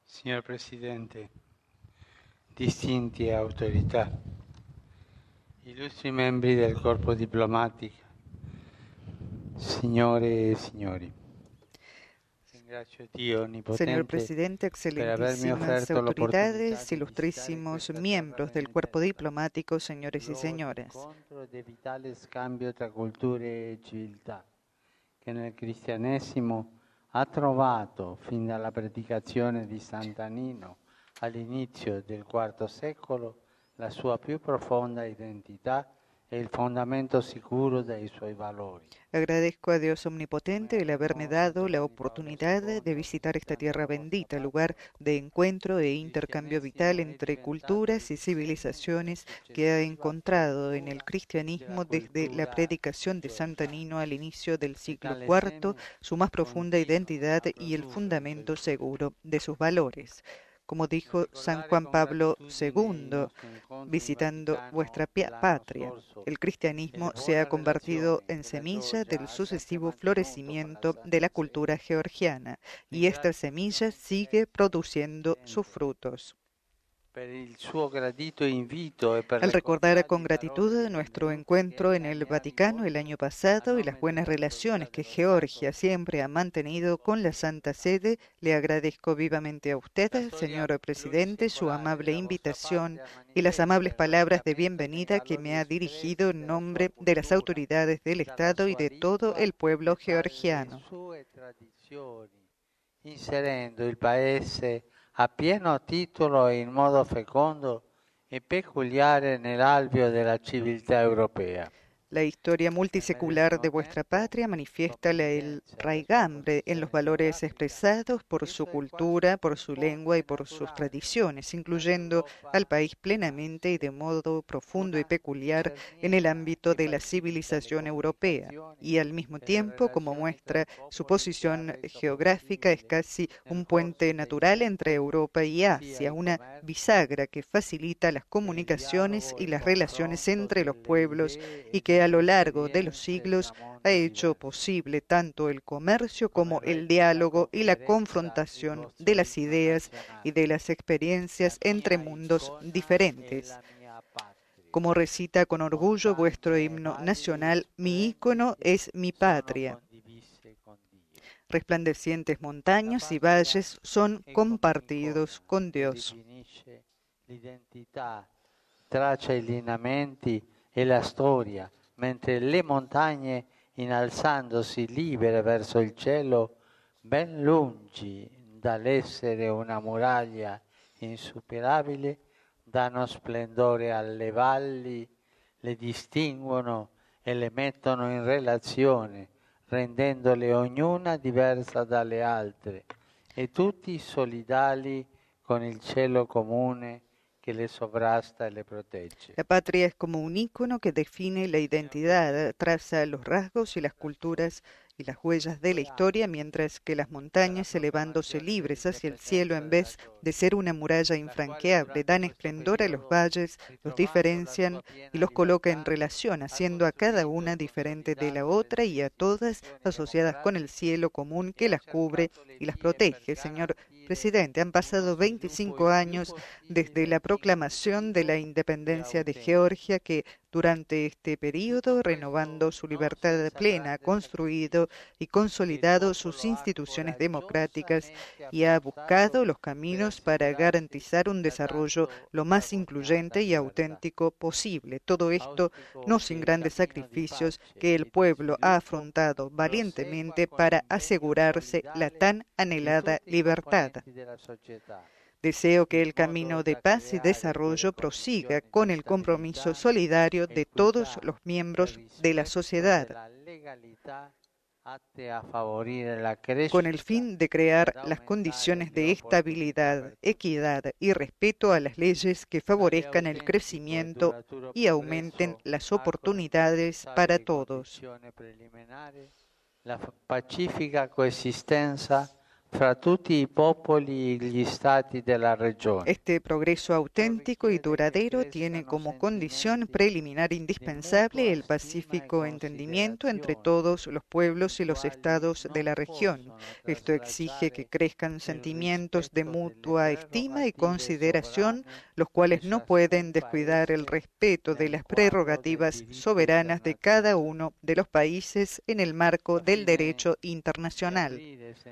Signor Presidente, distinti autorità, illustri membri del corpo diplomatico, signore e signori, ringrazio Dio Señor Onnipotente Presidente, per avermi excelentísimas offerto l'opportunità autoridades, di ilustrísimos visitare questa miembros del terra cuerpo benedetta, diplomático, señores y luogo di señores. incontro e di vitale scambio tra culture e civiltà, che nel cristianesimo ha trovato, fin dalla predicazione di Sant'Anino all'inizio del IV secolo, la sua più profonda identità e il fondamento sicuro dei suoi valori. Agradezco a Dios Omnipotente el haberme dado la oportunidad de visitar esta tierra bendita, lugar de encuentro e intercambio vital entre culturas y civilizaciones que ha encontrado en el cristianismo desde la predicación de Sant'Anino al inicio del siglo IV, su más profunda identidad y el fundamento seguro de sus valores. Como dijo San Juan Pablo II, visitando vuestra patria, el cristianismo se ha convertido en semilla del sucesivo florecimiento de la cultura georgiana y esta semilla sigue produciendo sus frutos. Al recordar con gratitud nuestro encuentro en el Vaticano el año pasado y las buenas relaciones que Georgia siempre ha mantenido con la Santa Sede, le agradezco vivamente a usted, señor presidente, su amable invitación y las amables palabras de bienvenida que me ha dirigido en nombre de las autoridades del Estado y de todo el pueblo georgiano. Inserendo il Paese a pieno titolo e in modo fecondo e peculiare nell'alveo della civiltà europea. La historia multisecular de vuestra patria manifiesta el raigambre en los valores expresados por su cultura, por su lengua y por sus tradiciones, incluyendo al país plenamente y de modo profundo y peculiar en el ámbito de la civilización europea. Y al mismo tiempo, como muestra su posición geográfica, es casi un puente natural entre Europa y Asia, una bisagra que facilita las comunicaciones y las relaciones entre los pueblos y que a lo largo de los siglos ha hecho posible tanto el comercio como el diálogo y la confrontación de las ideas y de las experiencias entre mundos diferentes. Como recita con orgullo vuestro himno nacional, mi ícono es mi patria. Resplandecientes montañas y valles son compartidos con Dios. Traccia i lineamenti e la storia, mentre le montagne, innalzandosi libere verso il cielo, ben lungi dall'essere una muraglia insuperabile, danno splendore alle valli, le distinguono e le mettono in relazione, rendendole ognuna diversa dalle altre, e tutti solidali con il cielo comune que le sobrasta y le protege. La patria es como un ícono que define la identidad, traza los rasgos y las culturas y las huellas de la historia, mientras que las montañas, elevándose libres hacia el cielo en vez de ser una muralla infranqueable, dan esplendor a los valles, los diferencian y los coloca en relación, haciendo a cada una diferente de la otra y a todas asociadas con el cielo común que las cubre y las protege. Señor Presidente, han pasado 25 años desde la proclamación de la independencia de Georgia, que durante este periodo, renovando su libertad plena, ha construido y consolidado sus instituciones democráticas y ha buscado los caminos para garantizar un desarrollo lo más incluyente y auténtico posible. Todo esto no sin grandes sacrificios que el pueblo ha afrontado valientemente para asegurarse la tan anhelada libertad. Deseo que el camino de paz y desarrollo prosiga con el compromiso solidario de todos los miembros de la sociedad, con el fin de crear las condiciones de estabilidad, equidad y respeto a las leyes que favorezcan el crecimiento y aumenten las oportunidades para todos. La pacifica coesistenza fra tutti i popoli e gli stati della regione. Este progreso auténtico y duradero tiene como condición preliminar indispensable el pacífico entendimiento entre todos los pueblos y los estados de la región. Esto exige que crezcan sentimientos de mutua estima y consideración, los cuales no pueden descuidar el respeto de las prerrogativas soberanas de cada uno de los países en el marco del derecho internacional.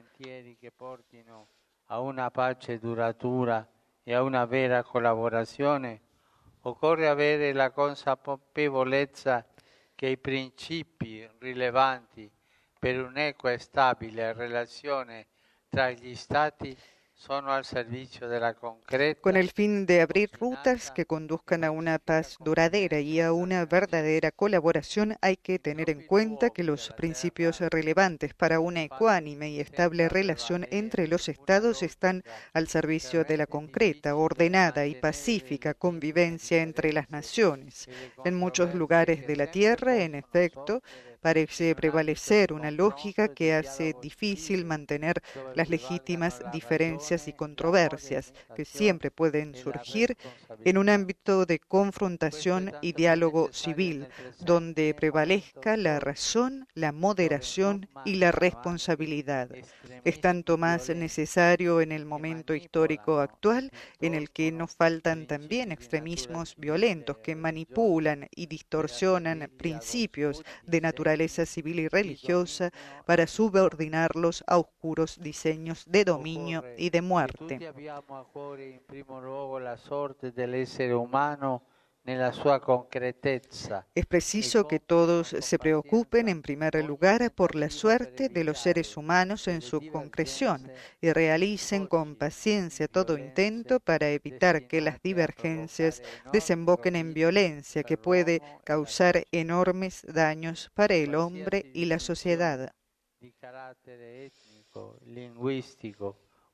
A una pace duratura e a una vera collaborazione, occorre avere la consapevolezza che i principi rilevanti per un'equa e stabile relazione tra gli Stati sono al servicio de la concreta. Con el fin de abrir rutas que conduzcan a una paz duradera y a una verdadera colaboración, hay que tener en cuenta que los principios relevantes para una ecuánime y estable relación entre los estados están al servicio de la concreta, ordenada y pacífica convivencia entre las naciones. En muchos lugares de la Tierra, en efecto, parece prevalecer una lógica que hace difícil mantener las legítimas diferencias y controversias que siempre pueden surgir en un ámbito de confrontación y diálogo civil, donde prevalezca la razón, la moderación y la responsabilidad. Es tanto más necesario en el momento histórico actual, en el que no faltan también extremismos violentos que manipulan y distorsionan principios de naturaleza civil y religiosa para subordinarlos a oscuros diseños de dominio y de muerte. Tutti abbiamo a cuore in primo luogo la sorte dell'essere umano nella sua concretezza. Es preciso que todos se preocupen en primer lugar por la suerte de los seres humanos en su concreción y realicen con paciencia todo intento para evitar que las divergencias desemboquen en violencia que puede causar enormes daños para el hombre y la sociedad. Di carattere etnico, linguistico,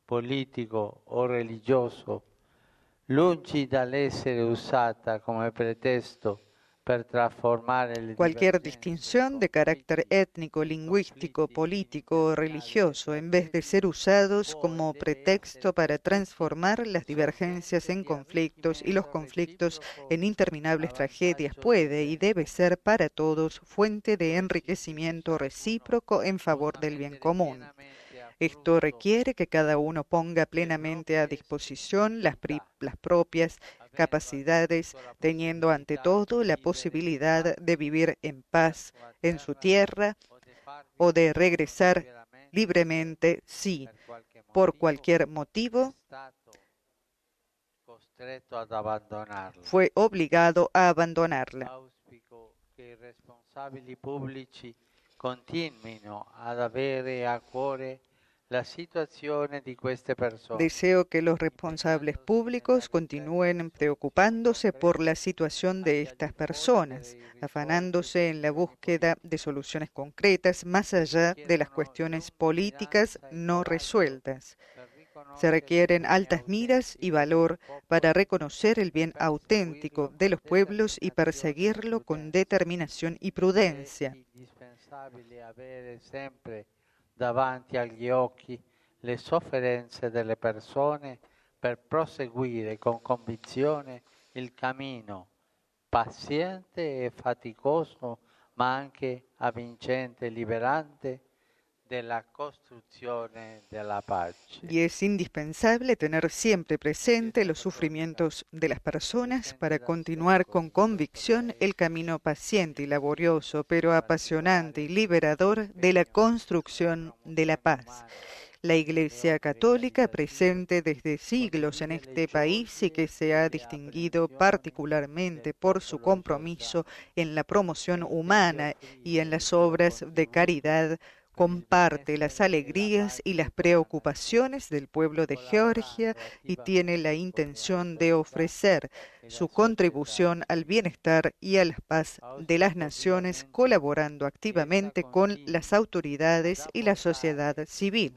politico o religioso, lungi dall'essere usata come pretesto per trasformare le Cualquier divergenze distinción de carácter étnico, lingüístico, político o religioso, en vez de ser usados como pretexto para transformar las divergencias en conflictos y los conflictos en interminables tragedias, puede y debe ser para todos fuente de enriquecimiento recíproco en favor del bien común. Esto requiere que cada uno ponga plenamente a disposición las propias capacidades, teniendo ante todo la posibilidad de vivir en paz en su tierra o de regresar libremente si, por cualquier motivo, fue obligado a abandonarla. Auspico che i responsabili pubblici continuino ad avere a cuore la situazione di queste persone. Deseo que los responsables públicos continúen preocupándose por la situación de estas personas, afanándose en la búsqueda de soluciones concretas más allá de las cuestiones políticas no resueltas. Se requieren altas miras y valor para reconocer el bien auténtico de los pueblos y perseguirlo con determinación y prudencia. È indispensabile avere sempre davanti agli occhi le sofferenze delle persone per proseguire con convinzione il cammino paziente e faticoso, ma anche avvincente e liberante della costruzione della pace. Y es indispensable tener siempre presente los sufrimientos de las personas para continuar con convicción el camino paciente y laborioso, pero apasionante y liberador de la construcción de la paz. La Iglesia Católica, presente desde siglos en este país y que se ha distinguido particularmente por su compromiso en la promoción humana y en las obras de caridad, comparte las alegrías y las preocupaciones del pueblo de Georgia y tiene la intención de ofrecer su contribución al bienestar y a la paz de las naciones, colaborando activamente con las autoridades y la sociedad civil.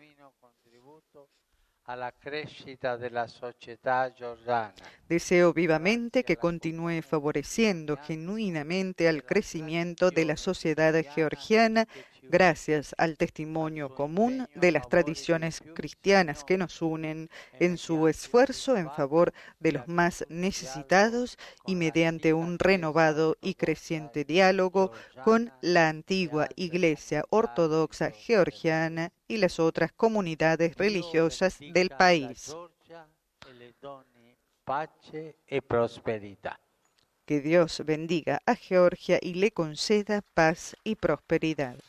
A la crescita della società georgiana. Deseo vivamente que continúe favoreciendo genuinamente al crecimiento de la sociedad georgiana gracias al testimonio común de las tradiciones cristianas que nos unen en su esfuerzo en favor de los más necesitados y mediante un renovado y creciente diálogo con la antigua Iglesia Ortodoxa Georgiana y las otras comunidades religiosas del país. Pace e prosperità. Que Dios bendiga a Georgia y le conceda paz y prosperidad.